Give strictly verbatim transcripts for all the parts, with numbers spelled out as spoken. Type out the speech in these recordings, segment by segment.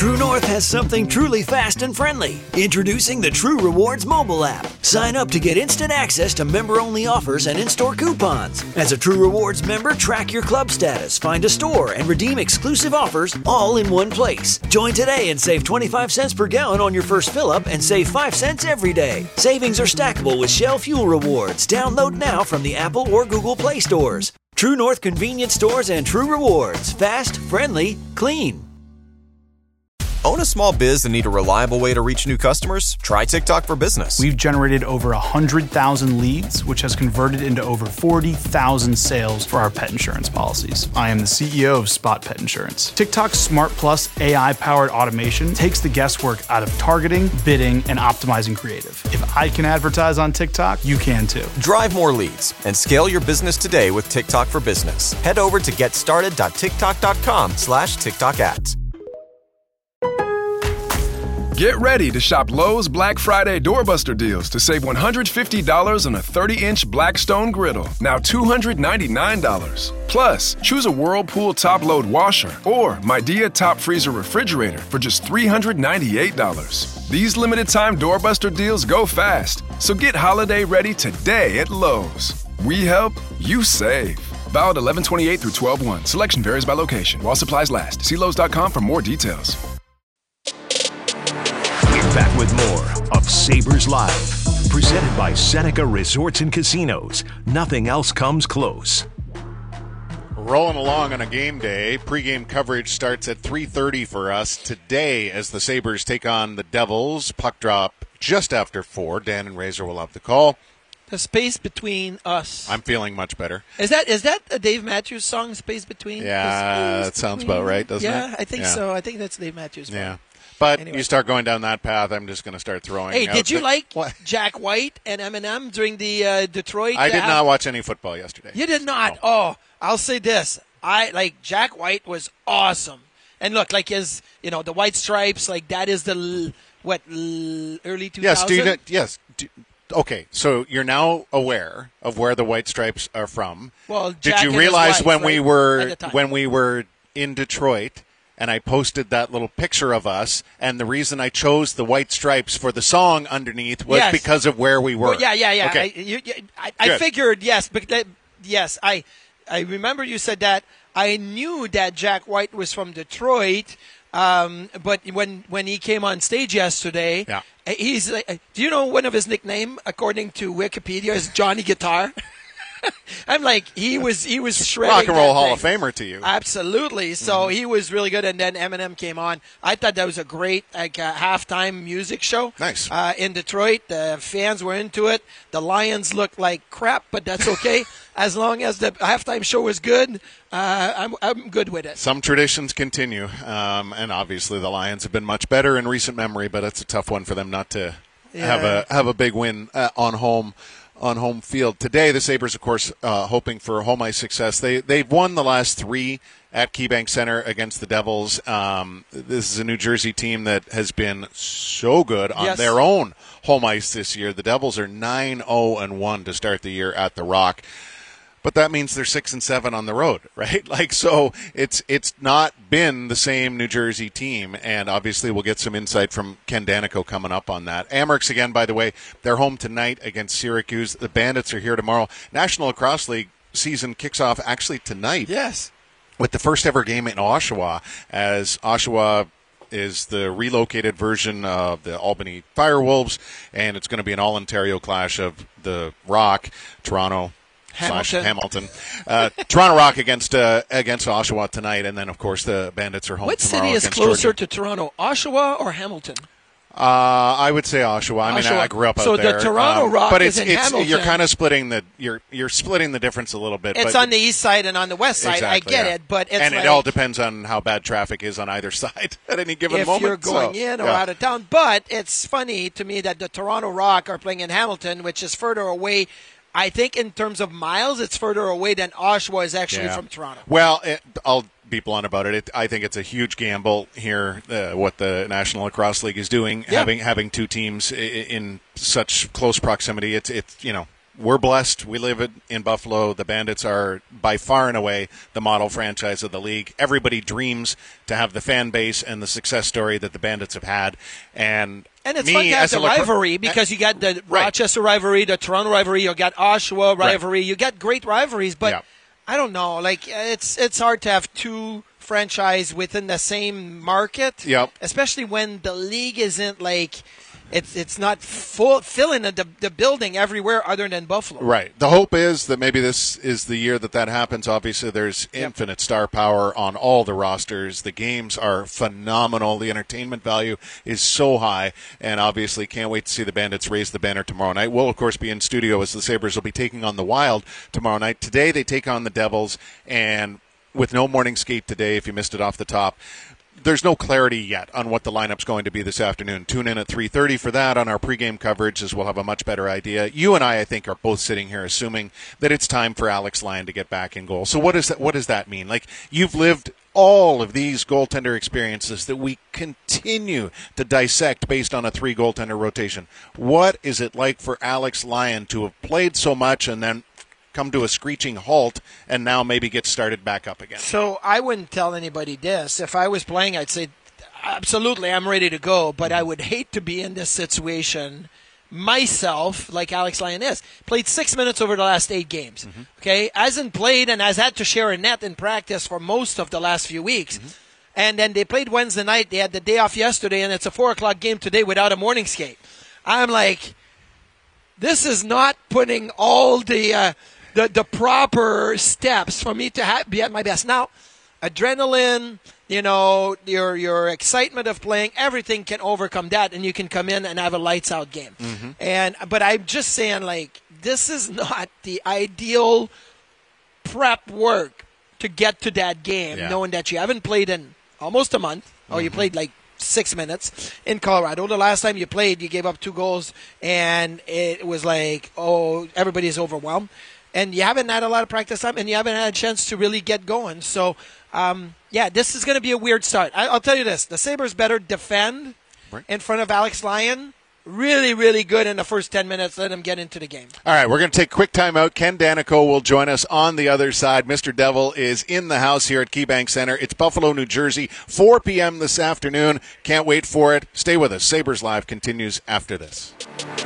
True North has something truly fast and friendly. Introducing the True Rewards mobile app. Sign up to get instant access to member-only offers and in-store coupons. As a True Rewards member, track your club status, find a store, and redeem exclusive offers all in one place. Join today and save twenty-five cents per gallon on your first fill-up and save five cents every day. Savings are stackable with Shell Fuel Rewards. Download now from the Apple or Google Play stores. True North Convenience Stores and True Rewards. Fast, friendly, clean. Own a small biz and need a reliable way to reach new customers? Try TikTok for Business. We've generated over one hundred thousand leads, which has converted into over forty thousand sales for our pet insurance policies. I am the C E O of Spot Pet Insurance. TikTok's Smart Plus A I-powered automation takes the guesswork out of targeting, bidding, and optimizing creative. If I can advertise on TikTok, you can too. Drive more leads and scale your business today with TikTok for Business. Head over to getstarted.tiktok.com slash TikTok ads. Get ready to shop Lowe's Black Friday Doorbuster deals to save one hundred fifty dollars on a thirty-inch Blackstone griddle, now two hundred ninety-nine dollars. Plus, choose a Whirlpool top-load washer or Midea top freezer refrigerator for just three hundred ninety-eight dollars. These limited-time Doorbuster deals go fast, so get holiday ready today at Lowe's. We help, you save. Valid eleven twenty-eight through twelve one. Selection varies by location. While supplies last. See Lowe's dot com for more details. Back with more of Sabres Live, presented by Seneca Resorts and Casinos. Nothing else comes close. Rolling along on a game day. Pre-game coverage starts at three thirty for us today as the Sabres take on the Devils. Puck drop just after four. Dan and Razor will have the call. The space between us. I'm feeling much better. Is that is that a Dave Matthews song, Space Between? Yeah, that sounds between? about right, doesn't yeah, it? I I think yeah. so. I think that's Dave Matthews. Yeah. Song. But anyway. You start going down that path, I'm just going to start throwing Hey, out did you the, like what? Jack White and Eminem during the uh, Detroit? I did uh, not watch any football yesterday. You did not? No. Oh, I'll say this. I like Jack White was awesome. And look, like his, you know, the White Stripes, like that is the, what, early two thousands? Yes, do you know, yes. Do, okay, so you're now aware of where the White Stripes are from. Well, did Jack you and realize his wife, when right, we were at the time. when we were in Detroit and I posted that little picture of us, and the reason I chose the White Stripes for the song underneath was Yes. because of where we were. Well, yeah, yeah, yeah. Okay. I, you, you, I, I figured, yes, but that, yes, I, I remember you said that. I knew that Jack White was from Detroit, um, but when when he came on stage yesterday, Yeah. he's like, do you know one of his nickname, according to Wikipedia, is Johnny Guitar? I'm like, he was he was shredding Rock and Roll that Hall thing. of Famer to you. Absolutely. So mm-hmm. he was really good, and then Eminem came on. I thought that was a great like uh, halftime music show. Nice. Uh, in Detroit, the fans were into it. The Lions looked like crap, but that's okay. As long as the halftime show was good, uh, I'm I'm good with it. Some traditions continue, um, and obviously the Lions have been much better in recent memory, but it's a tough one for them not to Yeah. have a have a big win uh, on home. on home field. Today, the Sabres, of course, uh, hoping for home ice success. They, they've won the last three at KeyBank Center against the Devils. Um, this is a New Jersey team that has been so good on Yes. their own home ice this year. The Devils are nine oh and one to start the year at the Rock. But that means they're six and seven on the road, right? Like, so it's it's not been the same New Jersey team, and obviously we'll get some insight from Ken Danico coming up on that. Amherst again, by the way, they're home tonight against Syracuse. The Bandits are here tomorrow. National Lacrosse League season kicks off actually tonight. Yes, with the first ever game in Oshawa, as Oshawa is the relocated version of the Albany Firewolves, and it's going to be an all-Ontario clash of the Rock, Toronto, Hamilton. Slash Hamilton. Uh, Toronto Rock against uh, against Oshawa tonight, and then, of course, the Bandits are home what tomorrow city is against closer Georgia. to Toronto, Oshawa or Hamilton? Uh, I would say Oshawa. I mean, Oshawa. I grew up out So there. the Toronto um, Rock but is it's, in it's, Hamilton. You're kind of splitting the you're you're splitting the difference a little bit. It's but on the east side and on the west side. Exactly, I get yeah. it, but it's and like, it all depends on how bad traffic is on either side at any given if moment. you're going so, in or yeah. out of town. But it's funny to me that the Toronto Rock are playing in Hamilton, which is further away. I think in terms of miles, it's further away than Oshawa is actually Yeah. from Toronto. Well, it, I'll be blunt about it. it. I think it's a huge gamble here, uh, what the National Lacrosse League is doing, Yeah. having having two teams i- in such close proximity. It's it's you know we're blessed. We live in, in Buffalo. The Bandits are by far and away the model franchise of the league. Everybody dreams to have the fan base and the success story that the Bandits have had. And And it's me, fun to have the lacro- rivalry because you got the right. Rochester rivalry, the Toronto rivalry, you got Oshawa rivalry. Right. You got great rivalries, but yeah. I don't know. Like it's it's hard to have two franchise within the same market, yep. especially when the league isn't like it's it's not full filling the the building everywhere other than Buffalo. Right. The hope is that maybe this is the year that that happens. Obviously, there's yep. infinite star power on all the rosters. The games are phenomenal. The entertainment value is so high, and obviously can't wait to see the Bandits raise the banner tomorrow night. We'll, of course, be in studio as the Sabres will be taking on the Wild tomorrow night. Today, they take on the Devils, and with no morning skate today, if you missed it off the top, there's no clarity yet on what the lineup's going to be this afternoon. Tune in at three thirty for that on our pregame coverage, as we'll have a much better idea. You and I, I think, are both sitting here assuming that it's time for Alex Lyon to get back in goal. So what does that, what does that mean? Like, you've lived all of these goaltender experiences that we continue to dissect based on a three goaltender rotation. What is it like for Alex Lyon to have played so much and then come to a screeching halt and now maybe get started back up again? So I wouldn't tell anybody this. If I was playing, I'd say, absolutely, I'm ready to go, but I would hate to be in this situation myself like Alex Lyon is. Played six minutes over the last eight games. Mm-hmm. Okay, hasn't played and has had to share a net in practice for most of the last few weeks. Mm-hmm. And then they played Wednesday night. They had the day off yesterday, and it's a four o'clock game today without a morning skate. I'm like, this is not putting all the uh, the, the proper steps for me to ha- be at my best. Now, adrenaline, you know, your your excitement of playing, everything can overcome that, and you can come in and have a lights-out game. Mm-hmm. And but I'm just saying, like, this is not the ideal prep work to get to that game, yeah. knowing that you haven't played in almost a month, or mm-hmm. you played like six minutes in Colorado. The last time you played, you gave up two goals, and it was like, oh, everybody's overwhelmed. And you haven't had a lot of practice time, and you haven't had a chance to really get going. So, um, yeah, this is going to be a weird start. I, I'll tell you this. The Sabres better defend right. in front of Alex Lyon. Really, really good in the first ten minutes. Let him get into the game. All right, we're going to take a quick time out. Ken Danico will join us on the other side. Mister Devil is in the house here at KeyBank Center. It's Buffalo, New Jersey, four p.m. this afternoon. Can't wait for it. Stay with us. Sabres Live continues after this.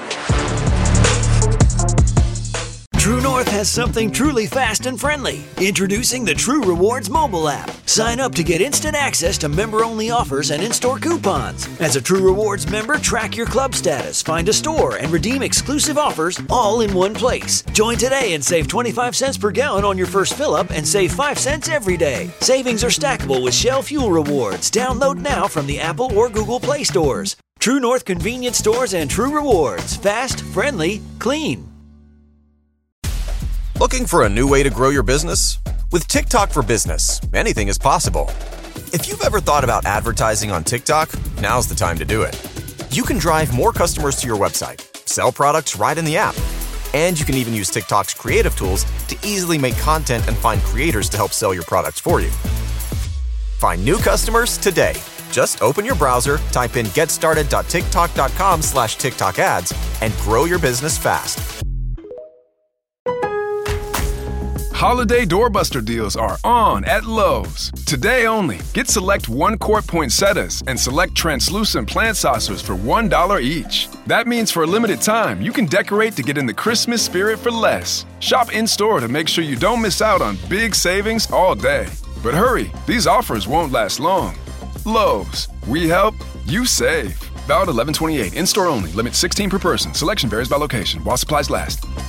True North has something truly fast and friendly. Introducing the True Rewards mobile app. Sign up to get instant access to member-only offers and in-store coupons. As a True Rewards member, track your club status, find a store, and redeem exclusive offers all in one place. Join today and save twenty-five cents per gallon on your first fill-up and save five cents every day. Savings are stackable with Shell Fuel Rewards. Download now from the Apple or Google Play stores. True North Convenience Stores and True Rewards. Fast, friendly, clean. Looking for a new way to grow your business? With TikTok for Business, anything is possible. If you've ever thought about advertising on TikTok, now's the time to do it. You can drive more customers to your website, sell products right in the app, and you can even use TikTok's creative tools to easily make content and find creators to help sell your products for you. Find new customers today. Just open your browser, type in getstarted.tiktok.com slash TikTok ads, and grow your business fast. Holiday doorbuster deals are on at Lowe's. Today only, get select one-quart poinsettias and select translucent plant saucers for one dollar each. That means for a limited time, you can decorate to get in the Christmas spirit for less. Shop in-store to make sure you don't miss out on big savings all day. But hurry, these offers won't last long. Lowe's, we help, you save. Valid eleven twenty-eight, in-store only, limit sixteen per person. Selection varies by location, while supplies last.